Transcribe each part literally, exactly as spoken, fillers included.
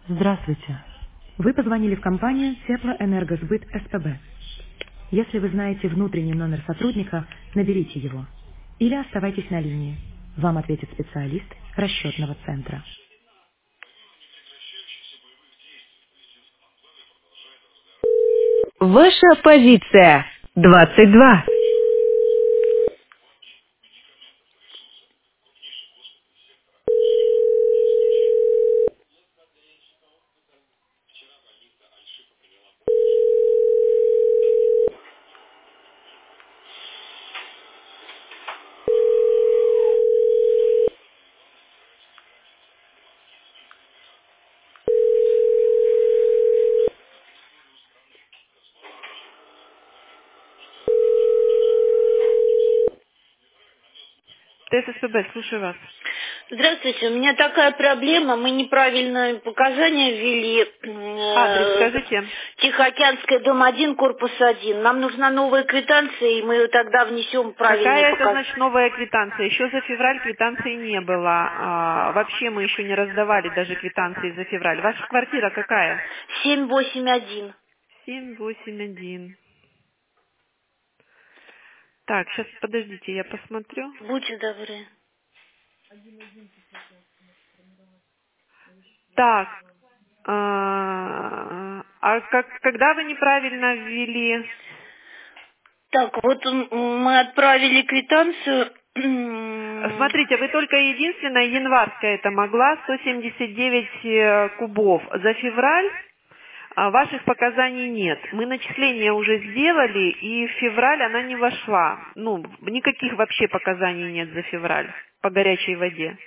Здравствуйте. Вы позвонили в компанию Теплоэнергосбыт СПБ. Если вы знаете внутренний номер сотрудника, наберите его. Или оставайтесь на линии. Вам ответит специалист расчетного центра. Ваша позиция. двадцать два. ТССПБ, слушаю вас. Здравствуйте, у меня такая проблема, мы неправильно показания ввели. Адрес Э, скажите. Тихоокеанская, дом один, корпус один. Нам нужна новая квитанция, и мы тогда внесем правильные Какая это, показания. значит, новая квитанция? Еще за февраль квитанции не было. А, вообще мы еще не раздавали даже квитанции за февраль. Ваша квартира какая? семь восемь один. семь восемь один. Так, сейчас подождите, я посмотрю. Будьте добры. Так, а, а как, когда вы неправильно ввели? Так, вот м, мы отправили квитанцию. Смотрите, вы только единственная январская это могла, сто семьдесят девять э, кубов. За февраль а, ваших показаний нет. Мы начисления уже сделали, и в февраль она не вошла. Ну, никаких вообще показаний нет за февраль по горячей воде.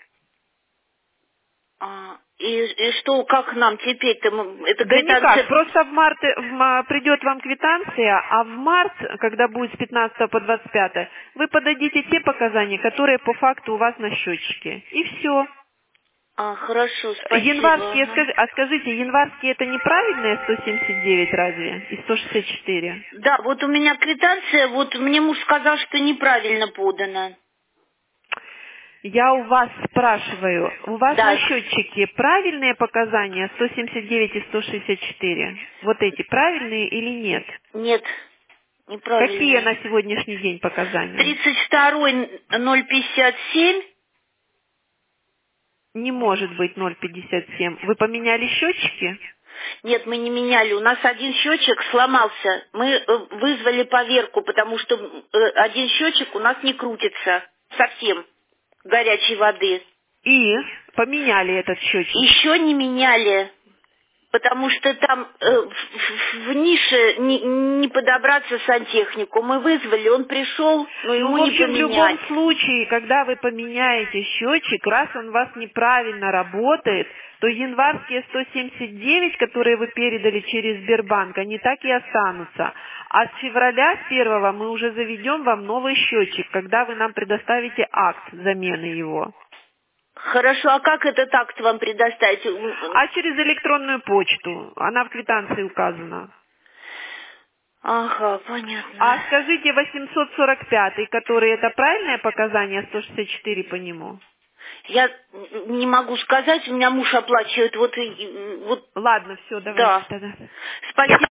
А, и, и что, как нам теперь-то? Мы- Эта Да никак, квитанция... просто в марте в ма- придет вам квитанция, а в март, когда будет с пятнадцатого по двадцать пятое, вы подадите те показания, которые по факту у вас на счетчике. И все. А, хорошо, спасибо. Январские, Ага. скажи- а скажите, январские это неправильные сто семьдесят девять разве? И сто шестьдесят четыре? Да, вот у меня квитанция, вот мне муж сказал, что неправильно подана. Я у вас спрашиваю, у вас на Да, счетчике правильные показания сто семьдесят девять и сто шестьдесят четыре? Вот эти правильные или нет? нет, Какие неправильно. на сегодняшний день показания? Тридцать второй ноль пятьдесят семь. Не может быть ноль пятьдесят семь. Вы поменяли счетчики? Нет, мы не меняли. У нас один счетчик сломался. Мы э, вызвали поверку, потому что э, один счетчик у нас не крутится совсем горячей воды. И поменяли этот счетчик. Еще не меняли. Потому что там э, в, в- в нише не, не подобраться сантехнику. Мы вызвали, он пришел, но Ну, ему в не общем, в любом поменять. случае, когда вы поменяете счетчик, раз он у вас неправильно работает, то январские сто семьдесят девять, которые вы передали через Сбербанк, они так и останутся. А с февраля, с первого, мы уже заведем вам новый счетчик, когда вы нам предоставите акт замены его. Хорошо, а как этот акт вам предоставить? А через электронную почту, она в квитанции указана. Ага, А понятно. скажите, восемьсот сорок пятый, который это правильное показание, сто шестьдесят четыре по нему? Я не могу сказать, у меня муж оплачивает, вот, и- и- вот, Ладно, все, давайте да. тогда. Спасибо.